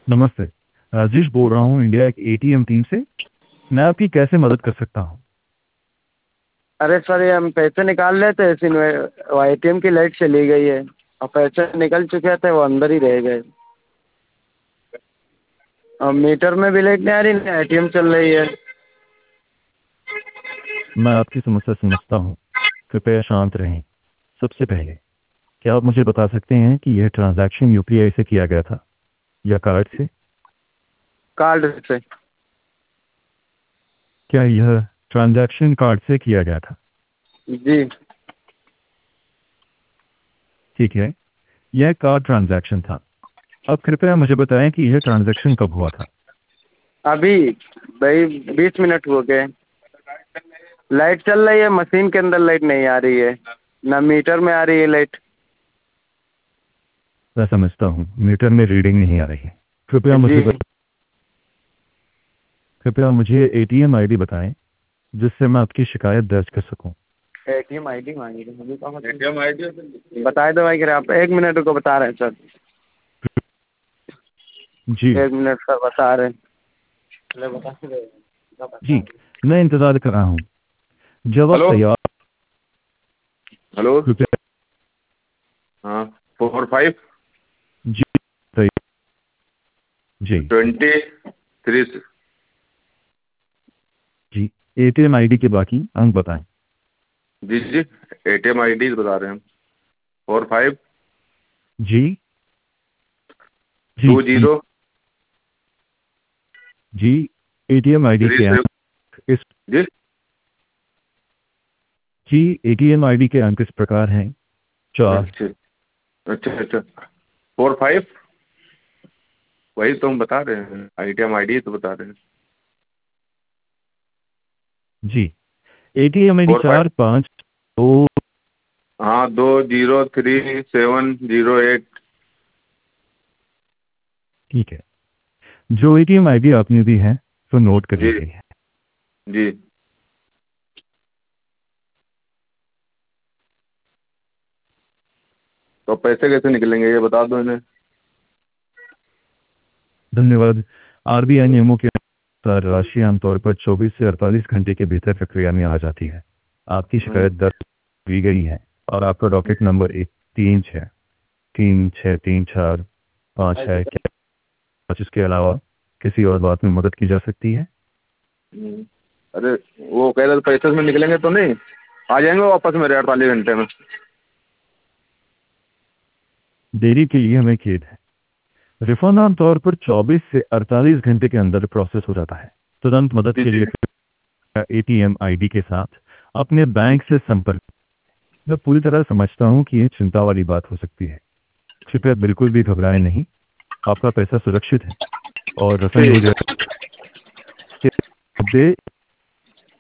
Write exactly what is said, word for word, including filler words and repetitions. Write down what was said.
नमस्ते। राजेश बोल रहा हूँ इंडिया एक एटीएम टीम से। मैं आपकी कैसे मदद कर सकता हूँ? अरे सर, ये हम पैसे निकाल रहे थे, इसी में वो ए टी एम की लाइट चली गई है और पैसे निकल चुके थे, वो अंदर ही रह गए। और मीटर में भी लाइट नहीं आ रही, ना ए टी एम चल रही है। मैं आपकी समस्या समझता हूँ। कृपया शांत रहें। सबसे पहले क्या आप मुझे बता सकते हैं कि यह ट्रांजैक्शन यूपीआई से किया गया था या कार्ड से? कार्ड से। क्या यह ट्रांजैक्शन कार्ड से किया गया था? जी। ठीक है, यह कार्ड ट्रांजैक्शन था। अब कृपया मुझे बताएं कि यह ट्रांजैक्शन कब हुआ था? अभी भाई बीस मिनट हो गए। लाइट चल रही है, मशीन के अंदर लाइट नहीं आ रही है, ना मीटर में आ रही है लाइट। मैं समझता हूँ, मीटर में रीडिंग नहीं आ रही है। कृपया मुझे जी। बत... कृपया मुझे एटीएम आईडी बताएं जिससे मैं आपकी शिकायत दर्ज कर सकूं। A T M I D मांगी थी मुझे, कहाँ A T M I D बताए दो भाई। कि आप एक मिनट को बता रहे हैं सर। जी एक मिनट सर, बता रहे हैं। ले बता दे। बता जी, दे। मैं इंतज़ार कर रहा हूँ। जब आप हेलो। तैयार। हेलो। कृपया। हाँ। फोर फाइव जी तैयार। जी ट्वेंटी थ्री। जी, एटीएम आईडी के बाकी अंक बताएं। जी जी, A T M I D बता रहे हैं हम। फोर फाइव जी जी टू जी जीरो जी, एटीएम आईडी थ्री के सेवन। अंक इस। जी। जी, एटीएम आईडी के अंक इस प्रकार हैं: चार। अच्छा अच्छा अच्छा। फोर फाइव वही तो हम बता रहे हैं, I T M I D तो बता रहे हैं। जी, एटीएम आईडी फोर फाइव। चार पाँच दो। हाँ, दो zero three seven zero eight. ठीक है, जो एटीएम आईडी आपने दी है तो नोट कर ली जी गई है। जी। तो पैसे कैसे निकलेंगे ये बता दो इन्हें। धन्यवाद। आरबीआई नियमों के अनुसार राशि आमतौर पर चौबीस से अड़तालीस घंटे के भीतर प्रक्रिया में आ जाती है। आपकी हम्म। शिकायत दर्ज की गई है और आपका डॉकेट नंबर एक तीन छः तीन छः तीन चार पाँच है। क्या कुछ इसके अलावा किसी और बात में मदद की जा सकती है? हम्म। अरे, वो कह रहे थे पैसे में निकलेंगे तो नहीं, आ जाएंगे वापस मेरे अड़तालीस घंटे में। देरी के लिए हमें खेद है। रिफंड आमतौर पर चौबीस से अड़तालीस घंटे के अंदर प्रोसेस हो जाता है। तुरंत मदद जी के जी। लिए एटीएम आईडी के साथ अपने बैंक से संपर्क। मैं पूरी तरह समझता हूँ कि यह चिंता वाली बात हो सकती है। कृपया बिल्कुल भी घबराएं नहीं। आपका पैसा सुरक्षित है और रिफंड हो ठीक। जाएगा।